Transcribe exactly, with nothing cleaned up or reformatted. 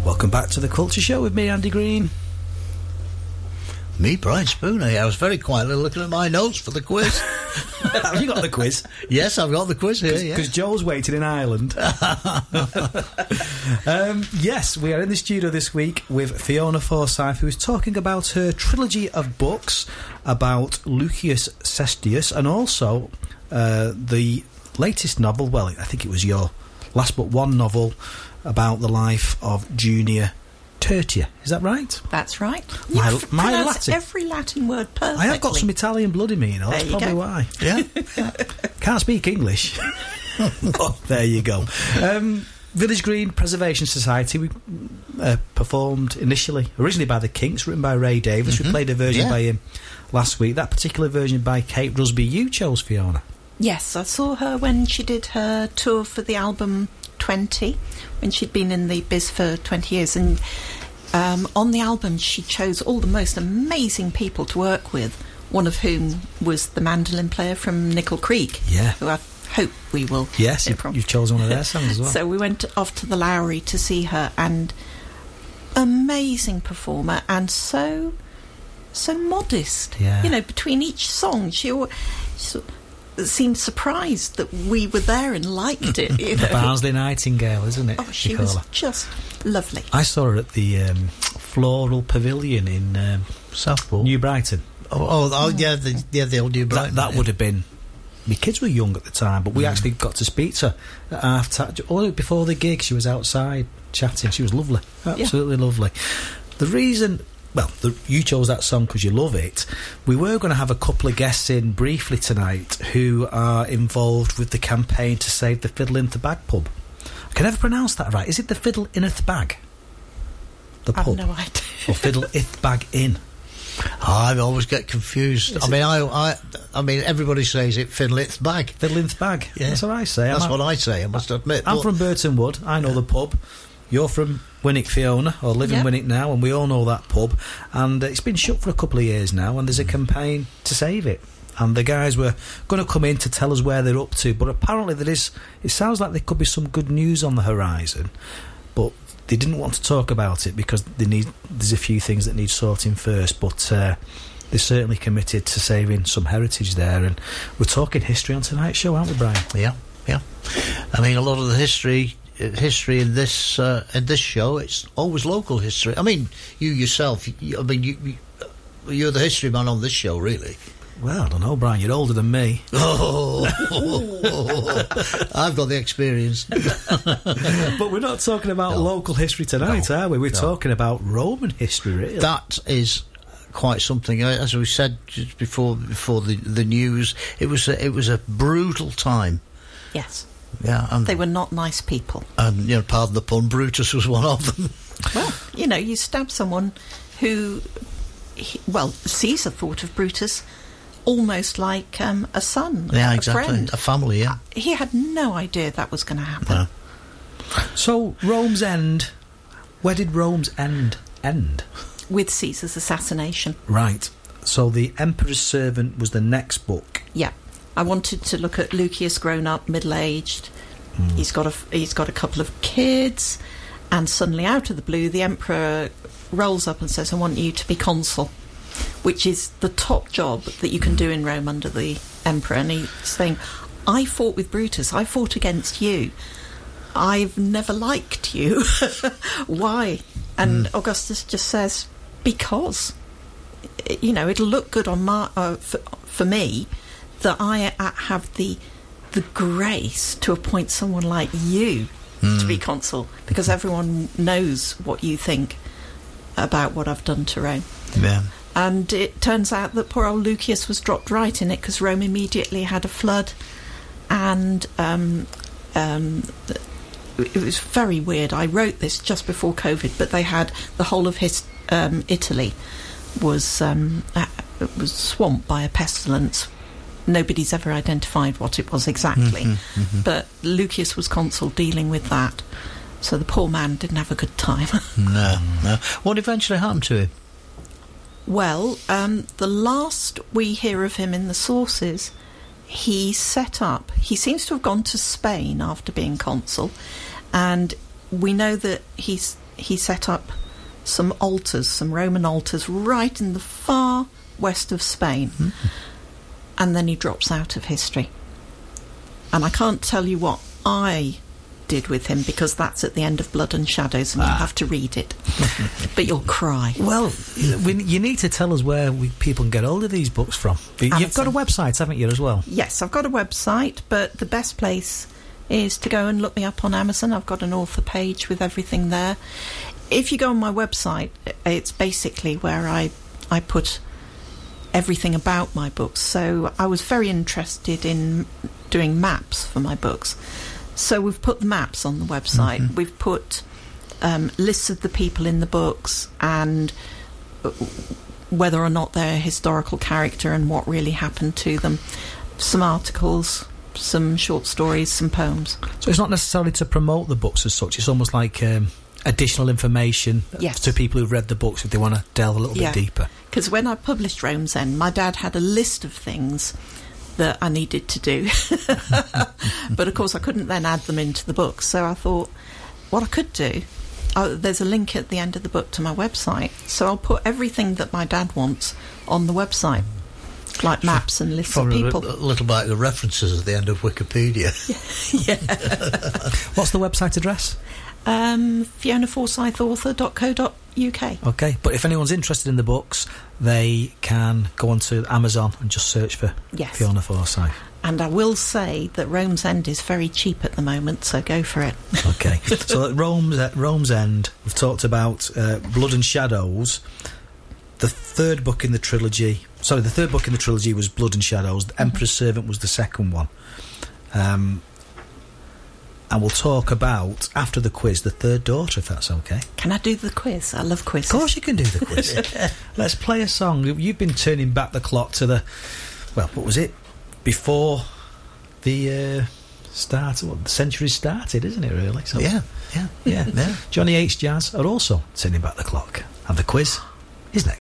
Welcome back to the Culture Show with me, Andy Green. Me, Brian Spooner. I was very quietly looking at my notes for the quiz. Have you got the quiz? Yes, I've got the quiz here, Because yeah. Joel's waiting in Ireland. um, yes, we are in the studio this week with Fiona Forsyth, who is talking about her trilogy of books about Lucius Cestius, and also uh, the latest novel, well, I think it was your last but one novel, about the life of Junior Tertia. Is that right? That's right. My, You my pronounce Latin. every Latin word perfectly. I have got some Italian blood in me, you know. There That's you probably go. why. Yeah. Can't speak English. Oh, there you go. Um, Village Green Preservation Society, we uh, performed initially, originally by the Kinks, written by Ray Davis. Mm-hmm. We played a version Yeah. by him last week. That particular version by Kate Rusby, you chose, Fiona. Yes, I saw her when she did her tour for the album twenty, when she'd been in the biz for twenty years, and um, on the album she chose all the most amazing people to work with, one of whom was the mandolin player from Nickel Creek, Yeah. who I hope we will Yes, hear you've, from. you've chosen one of their songs as well. So we went off to the Lowry to see her, and amazing performer, and so so modest. Yeah. You know, between each song, she, al- she sort of seemed surprised that we were there and liked it. You know? Barnsley Nightingale, isn't it? Oh, she you call was her? just lovely. I saw her at the um, Floral Pavilion in um, Southport. New Brighton. Oh, oh, oh yeah, the, yeah, the old New That, Brighton. that yeah. would have been... My kids were young at the time, but we Mm. actually got to speak to her at half time. Oh, before the gig, she was outside chatting. She was lovely. Absolutely lovely. The reason... Well, the, you chose that song because you love it. We were going to have a couple of guests in briefly tonight who are involved with the campaign to save the Fiddle in the Bag pub. I can never pronounce that right. Is it the Fiddle in the Bag? The I pub? have no idea. Or Fiddle Ith Bag Inn? I always get confused. Is I it- mean, I, I, I mean, everybody says it Fiddle Its Bag. Fiddle in the Bag. Yeah. That's what I say. That's I'm what I say, I must admit. I'm but- from Burton Wood. I know the pub. You're from Winnick, Fiona, or live in Yep. Winnick now, and we all know that pub. And uh, it's been shut for a couple of years now, and there's a campaign to save it. And the guys were going to come in to tell us where they're up to, but apparently there is. It sounds like there could be some good news on the horizon, but they didn't want to talk about it because they need. There's a few things that need sorting first, but. Uh, They're certainly committed to saving some heritage there, and we're talking history on tonight's show, aren't we, Brian? Yeah, yeah. I mean, a lot of the history, uh, history in this uh, in this show, it's always local history. I mean, you yourself. You, I mean, you, you you're the history man on this show, really. Well, I don't know, Brian. You're older than me. Oh, I've got the experience. But we're not talking about No. local history tonight, No. are we? We're No. talking about Roman history, really. That is quite something. Uh, As we said just before, before the the news, it was a, it was a brutal time. Yes, Yeah, and they were not nice people. and you know, pardon the pun, Brutus was one of them. Well, you know, you stab someone who, he, well, Caesar thought of Brutus almost like um, a son, Yeah, a exactly. friend. A family. Yeah. He had no idea that was going to happen. No. So, Rome's end. Where did Rome's end end? With Caesar's assassination. Right. So, The Emperor's Servant was the next book. Yeah, I wanted to look at Lucius, grown up, middle aged. Mm. He's got a he's got a couple of kids, and suddenly, out of the blue, the emperor rolls up and says, "I want you to be consul," which is the top job that you can do in Rome under the emperor. And he's saying, "I fought with Brutus. I fought against you. I've never liked you. Why?" And Mm. Augustus just says, "Because, you know, it'll look good on my uh, for, for me that I uh, have the the grace to appoint someone like you Mm. to be consul, because everyone knows what you think about what I've done to Rome." Yeah. And it turns out that poor old Lucius was dropped right in it, because Rome immediately had a flood, and um, um, it was very weird. I wrote this just before COVID, but they had the whole of his um, Italy was um, uh, was swamped by a pestilence. Nobody's ever identified what it was exactly, Mm-hmm, mm-hmm. but Lucius was consul dealing with that. So the poor man didn't have a good time. No, no. What eventually happened to him? Well, um, the last we hear of him in the sources, he set up, he seems to have gone to Spain after being consul, and we know that he's he set up some altars, some Roman altars, right in the far west of Spain. Mm. And then he drops out of history. And I can't tell you what I did with him, because that's at the end of Blood and Shadows, and ah. you'll have to read it. But you'll cry. Well, we, you need to tell us where we, people can get hold of these books from. Amazon. You've got a website, haven't you, as well? Yes, I've got a website, but the best place is to go and look me up on Amazon. I've got an author page with everything there. If you go on my website, it's basically where I, I put everything about my books. So I was very interested in doing maps for my books. So we've put the maps on the website. Mm-hmm. We've put um, lists of the people in the books and whether or not they're a historical character and what really happened to them. Some articles, some short stories, some poems. So it's not necessarily to promote the books as such. It's almost like um, additional information yes. to people who've read the books if they want to delve a little yeah. bit deeper. Because when I published Rome's End, my dad had a list of things that I needed to do. But of course I couldn't then add them into the book, so I thought what I could do, uh, there's a link at the end of the book to my website, so I'll put everything that my dad wants on the website, like maps and lists Probably of people. A little bit of references at the end of Wikipedia. Yeah. What's the website address? Um, fiona forsyth author dot co dot uk. Okay, but if anyone's interested in the books, they can go onto Amazon and just search for yes. Fiona Forsyth. And I will say that Rome's End is very cheap at the moment, so go for it. Okay, so at Rome's, at Rome's End, we've talked about uh, Blood and Shadows. The third book in the trilogy, sorry, the third book in the trilogy was Blood and Shadows. The Emperor's mm-hmm. Servant was the second one. Um, and we'll talk about, after the quiz, the third daughter, if that's okay. Can I do the quiz? I love quizzes. Of course you can do the quiz. Let's play a song. You've been turning back the clock to the, well, what was it? Before the uh, start, well, the century started, isn't it, really? So, yeah, yeah, yeah, yeah. Johnny H. Jazz are also turning back the clock. And the quiz is next.